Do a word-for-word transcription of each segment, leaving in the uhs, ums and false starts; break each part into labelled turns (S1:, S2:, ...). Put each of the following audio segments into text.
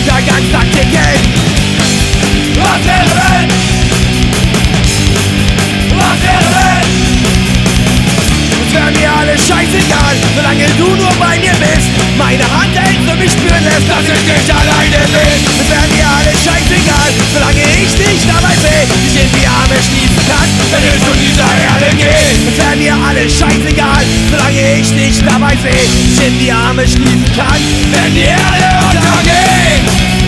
S1: Untergangstaktiken. Was wäre wenn? Was wäre wenn? Es wäre mir alles scheißegal, solange du nur bei mir bist. Meine Hand hältst und mich spüren lässt, dass ich nicht alleine bin. Es wäre mir alles scheißegal, solange ich dich dabei sehe, dich in die Arme schließen kann, wenn ich von dieser Erde gehe. Es wäre mir alles scheißegal, solange ich dich dabei sehe, dich in die Arme schließen kann, wenn die Erde untergeht.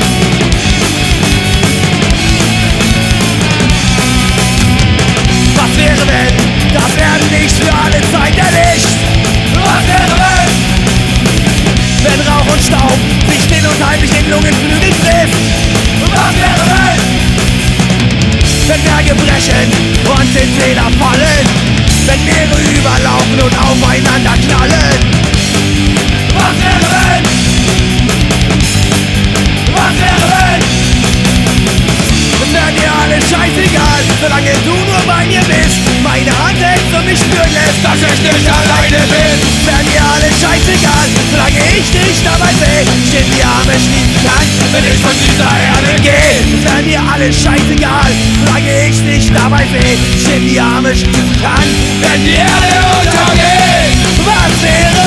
S1: Was wäre wenn? Das wäre nicht für alle Zeit erlischt. Was wäre wenn? Wenn Rauch und Staub sich still und heimlich den Lungenflügel trifft. Was wäre wenn? Wenn Berge brechen und in Täler fallen, wenn Meere überlaufen und aufeinander knallen. Was wäre wenn? Was wäre wenn? Es wäre dir alles scheißegal, solange du nur bei mir bist. Meine Hand hältst und mich spüren lässt, dass ich nicht alleine bin. Es wäre dir alles scheißegal, solange ich dich dabei sehe, dich in die Arme schließen kann, wenn ich von dieser Erde gehe. Es wäre dir alles scheißegal, solange ich dich dabei sehe, dich in die Arme schließen kann, wenn die Erde untergeht. Was wäre